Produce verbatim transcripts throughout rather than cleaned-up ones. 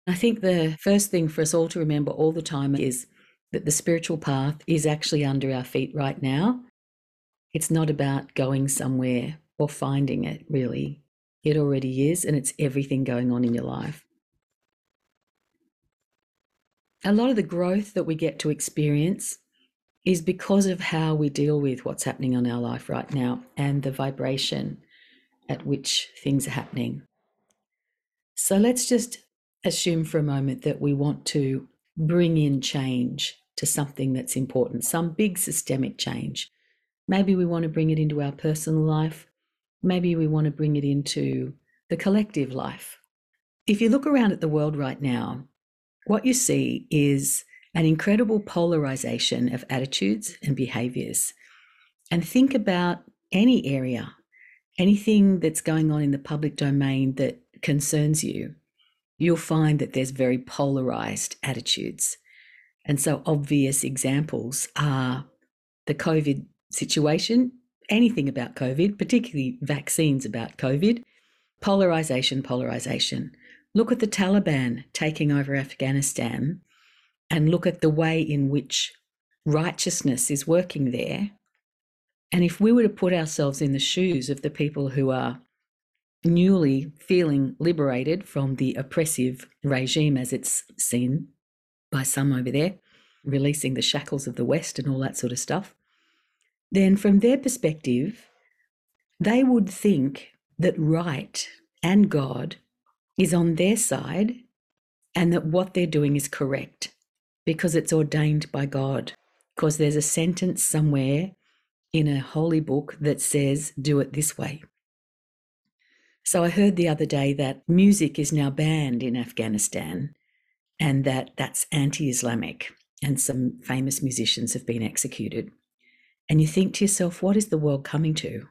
I think the first thing for us all to remember all the time is that the spiritual path is actually under our feet right now. It's not about going somewhere or finding it, really. It already is, and it's everything going on in your life. A lot of the growth that we get to experience is because of how we deal with what's happening in our life right now and the vibration at which things are happening. So let's just assume for a moment that we want to bring in change to something that's important, some big systemic change. Maybe we want to bring it into our personal life. Maybe we want to bring it into the collective life. If you look around at the world right now, what you see is an incredible polarization of attitudes and behaviors. And think about any area, anything that's going on in the public domain that concerns you, you'll find that there's very polarized attitudes. And so obvious examples are the COVID situation, anything about COVID, particularly vaccines about COVID, polarization, polarization. Look at the Taliban taking over Afghanistan and look at the way in which righteousness is working there. And if we were to put ourselves in the shoes of the people who are newly feeling liberated from the oppressive regime as it's seen by some over there, releasing the shackles of the West and all that sort of stuff, then from their perspective, they would think that right and God is on their side and that what they're doing is correct because it's ordained by God, because there's a sentence somewhere in a holy book that says, do it this way. So I heard the other day that music is now banned in Afghanistan and that that's anti-Islamic, and some famous musicians have been executed. And you think to yourself, what is the world coming to?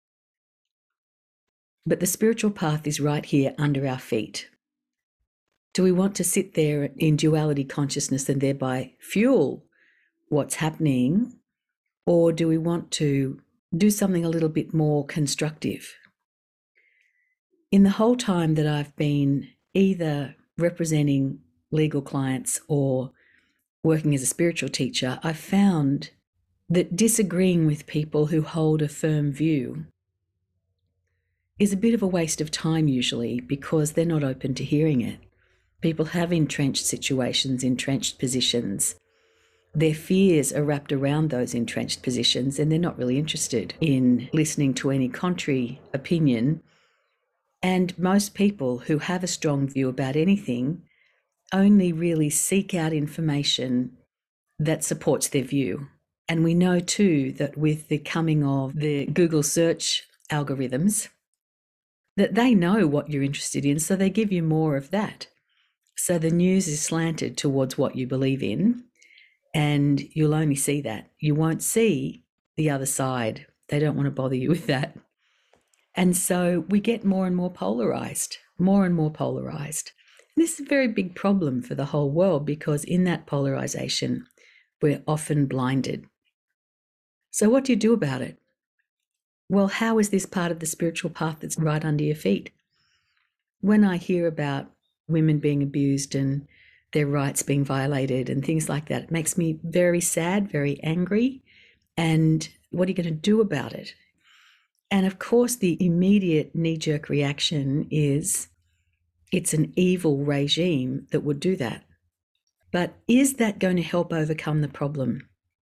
But the spiritual path is right here under our feet. Do we want to sit there in duality consciousness and thereby fuel what's happening? Or do we want to do something a little bit more constructive? In the whole time that I've been either representing legal clients or working as a spiritual teacher, I've found that disagreeing with people who hold a firm view is a bit of a waste of time usually because they're not open to hearing it. People have entrenched situations, entrenched positions. Their fears are wrapped around those entrenched positions and they're not really interested in listening to any contrary opinion. And most people who have a strong view about anything only really seek out information that supports their view. And we know too that with the coming of the Google search algorithms, that they know what you're interested in, so they give you more of that. So the news is slanted towards what you believe in, and you'll only see that. You won't see the other side. They don't want to bother you with that. And so we get more and more polarized, more and more polarized. And this is a very big problem for the whole world because in that polarization, we're often blinded. So what do you do about it? Well, how is this part of the spiritual path that's right under your feet? When I hear about women being abused and their rights being violated and things like that, it makes me very sad, very angry. And what are you going to do about it? And of course, the immediate knee-jerk reaction is it's an evil regime that would do that. But is that going to help overcome the problem?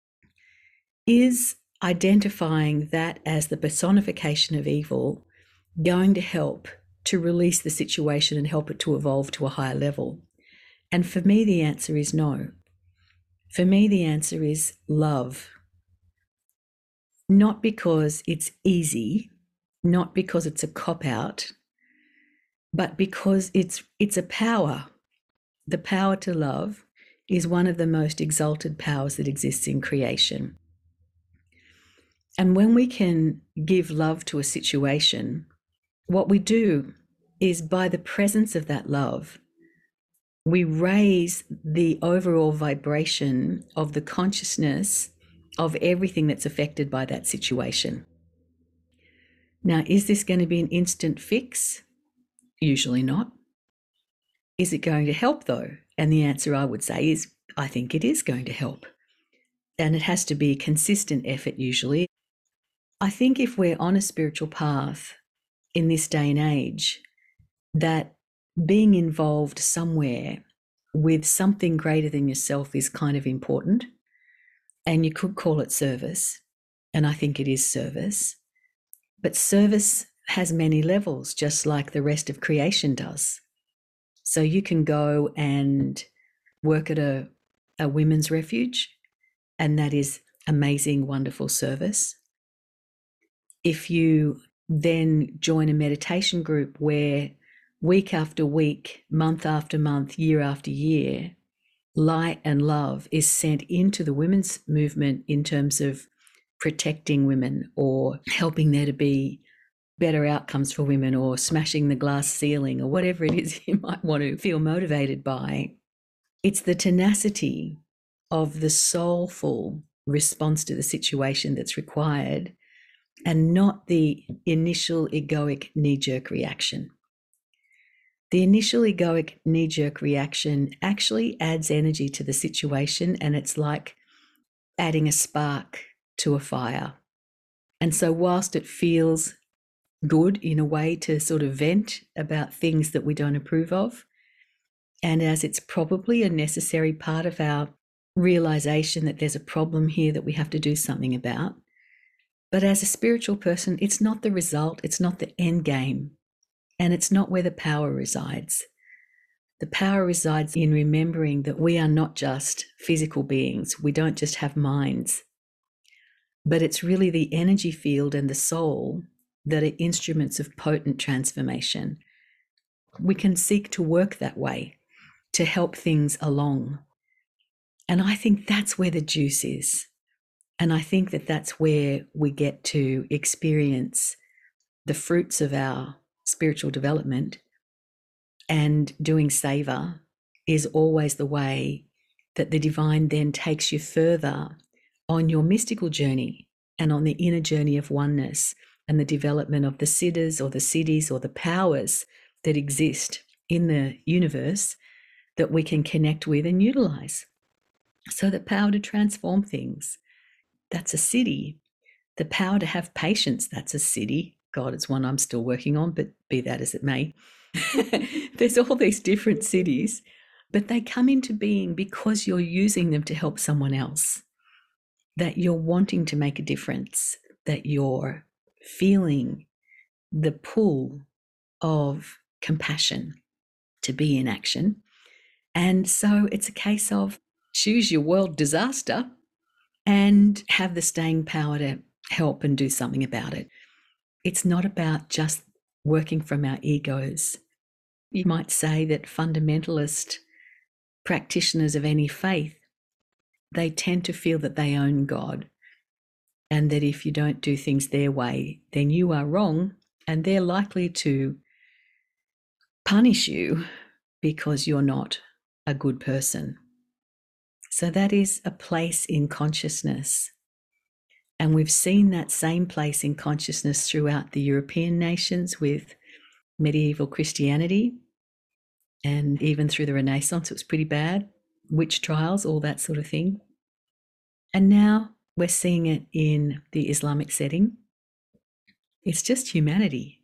Is identifying that as the personification of evil going to help to release the situation and help it to evolve to a higher level? And for me, the answer is no. For me, the answer is love. Not because it's easy, not because it's a cop-out, but because it's it's a power. The power to love is one of the most exalted powers that exists in creation. And when we can give love to a situation, what we do is by the presence of that love, we raise the overall vibration of the consciousness of everything that's affected by that situation. Now, is this going to be an instant fix? Usually not. Is it going to help though? And the answer I would say is, I think it is going to help. And it has to be a consistent effort usually. I think if we're on a spiritual path in this day and age, that being involved somewhere with something greater than yourself is kind of important. And you could call it service. And I think it is service. But service has many levels, just like the rest of creation does. So you can go and work at a, a women's refuge, and that is amazing, wonderful service. If you then join a meditation group where week after week, month after month, year after year, light and love is sent into the women's movement in terms of protecting women or helping there to be better outcomes for women or smashing the glass ceiling or whatever it is you might want to feel motivated by. It's the tenacity of the soulful response to the situation that's required and not the initial egoic knee-jerk reaction. The initial egoic knee-jerk reaction actually adds energy to the situation, and it's like adding a spark to a fire. And so whilst it feels good in a way to sort of vent about things that we don't approve of, and as it's probably a necessary part of our realization that there's a problem here that we have to do something about, but as a spiritual person, it's not the result, it's not the end game, and it's not where the power resides. The power resides in remembering that we are not just physical beings, we don't just have minds, but it's really the energy field and the soul that are instruments of potent transformation. We can seek to work that way to help things along. And I think that's where the juice is. And I think that that's where we get to experience the fruits of our spiritual development. And doing savor is always the way that the divine then takes you further on your mystical journey and on the inner journey of oneness and the development of the siddhas or the siddhis or the powers that exist in the universe that we can connect with and utilize. So the power to transform things, that's a siddhi. The power to have patience, that's a siddhi. God, it's one I'm still working on, but be that as it may. There's all these different siddhis, but they come into being because you're using them to help someone else, that you're wanting to make a difference, that you're feeling the pull of compassion to be in action. And so it's a case of choose your world disaster and have the staying power to help and do something about it. It's not about just working from our egos. You might say that fundamentalist practitioners of any faith, they tend to feel that they own God, and that if you don't do things their way, then you are wrong, and they're likely to punish you because you're not a good person. So that is a place in consciousness. And we've seen that same place in consciousness throughout the European nations with medieval Christianity, and even through the Renaissance, it was pretty bad, witch trials, all that sort of thing. And now we're seeing it in the Islamic setting. It's just humanity.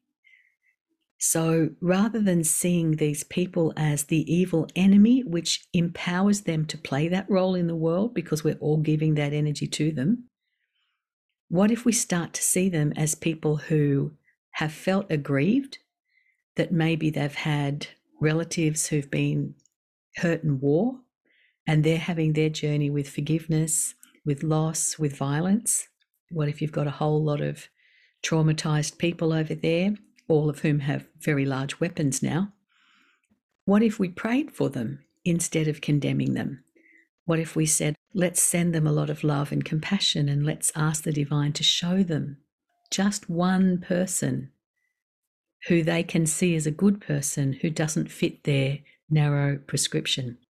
So rather than seeing these people as the evil enemy, which empowers them to play that role in the world because we're all giving that energy to them, what if we start to see them as people who have felt aggrieved, that maybe they've had relatives who've been hurt in war, and they're having their journey with forgiveness, with loss, with violence? What if you've got a whole lot of traumatized people over there, all of whom have very large weapons now? What if we prayed for them instead of condemning them? What if we said, let's send them a lot of love and compassion, and let's ask the divine to show them just one person who they can see as a good person who doesn't fit their narrow prescription.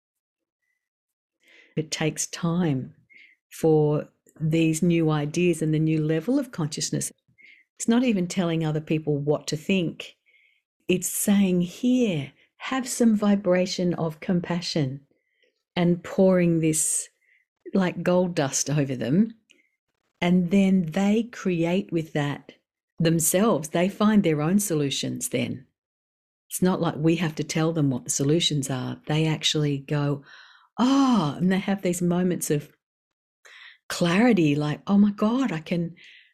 It takes time for these new ideas and the new level of consciousness. It's not even telling other people what to think. It's saying, here, have some vibration of compassion and pouring this like gold dust over them. And then they create with that themselves. They find their own solutions then. It's not like we have to tell them what the solutions are. They actually go, oh, and they have these moments of clarity like, oh my God, I can,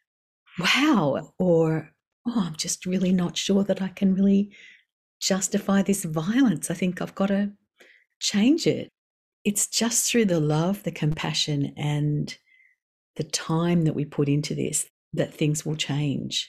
wow. Or, oh, I'm just really not sure that I can really justify this violence. I think I've got to change it. It's just through the love, the compassion, and the time that we put into this that things will change.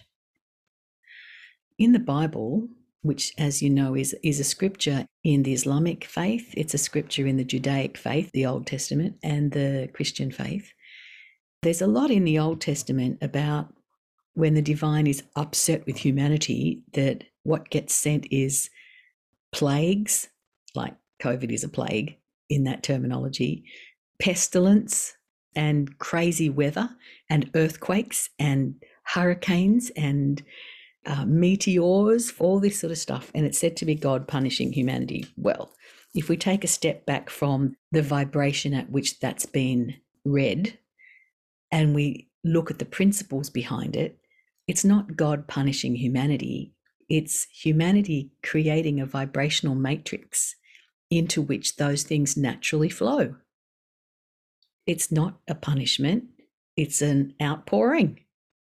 In the Bible, which, as you know, is, is a scripture in the Islamic faith, it's a scripture in the Judaic faith, the Old Testament, and the Christian faith. There's a lot in the Old Testament about when the divine is upset with humanity, that what gets sent is plagues, like COVID is a plague in that terminology, pestilence and crazy weather and earthquakes and hurricanes and uh, meteors, all this sort of stuff. And it's said to be God punishing humanity. Well, if we take a step back from the vibration at which that's been read and we look at the principles behind it, it's not God punishing humanity. It's humanity creating a vibrational matrix into which those things naturally flow. It's not a punishment, it's an outpouring.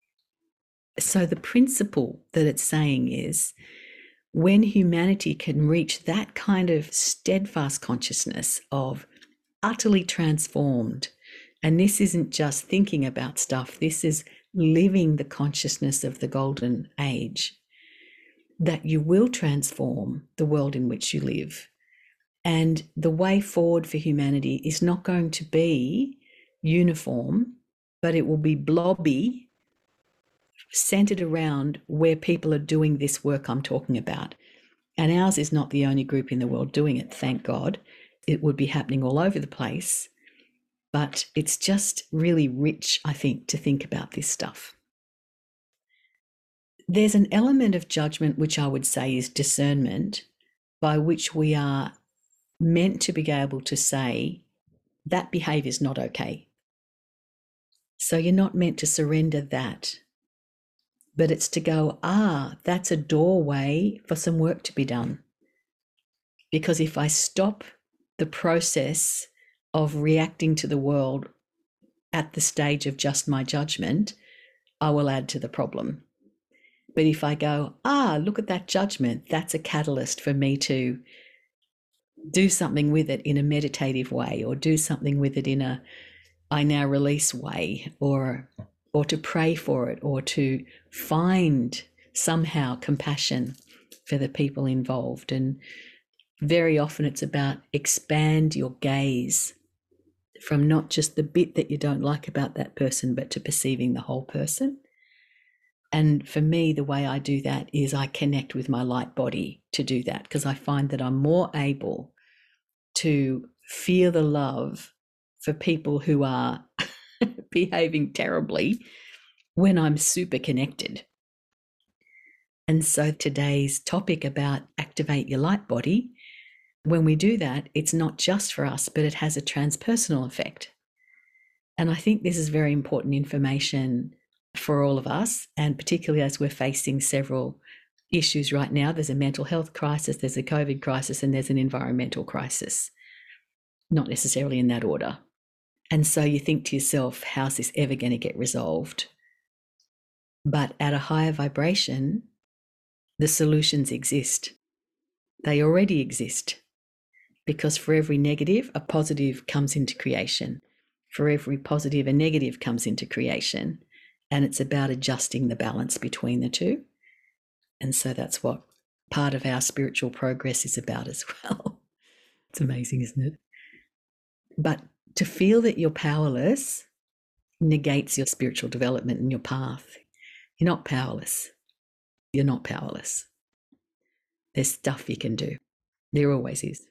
So the principle that it's saying is when humanity can reach that kind of steadfast consciousness of utterly transformed, and this isn't just thinking about stuff, this is living the consciousness of the golden age, that you will transform the world in which you live. And the way forward for humanity is not going to be uniform, but it will be blobby, centered around where people are doing this work I'm talking about. And ours is not the only group in the world doing it, thank God. It would be happening all over the place. But it's just really rich, I think, to think about this stuff. There's an element of judgment, which I would say is discernment, by which we are meant to be able to say that behavior is not okay. So you're not meant to surrender that, but it's to go, ah, that's a doorway for some work to be done. Because if I stop the process of reacting to the world at the stage of just my judgment, I will add to the problem. But if I go, ah, look at that judgment, that's a catalyst for me to do something with it in a meditative way, or do something with it in a I now release way, or or to pray for it, or to find somehow compassion for the people involved. And very often it's about expand your gaze from not just the bit that you don't like about that person, but to perceiving the whole person. And for me, the way I do that is I connect with my light body to do that, because I find that I'm more able to feel the love for people who are behaving terribly when I'm super connected. And so today's topic about activate your light body, when we do that, it's not just for us, but it has a transpersonal effect. And I think this is very important information for all of us, and particularly as we're facing several issues right now. There's a mental health crisis, there's a COVID crisis, and there's an environmental crisis, not necessarily in that order. And so you think to yourself, how's this ever going to get resolved? But at a higher vibration, the solutions exist. They already exist, because for every negative, a positive comes into creation. For every positive, a negative comes into creation. And it's about adjusting the balance between the two. And so that's what part of our spiritual progress is about as well. It's amazing, isn't it? But to feel that you're powerless negates your spiritual development and your path. You're not powerless. You're not powerless. There's stuff you can do. There always is.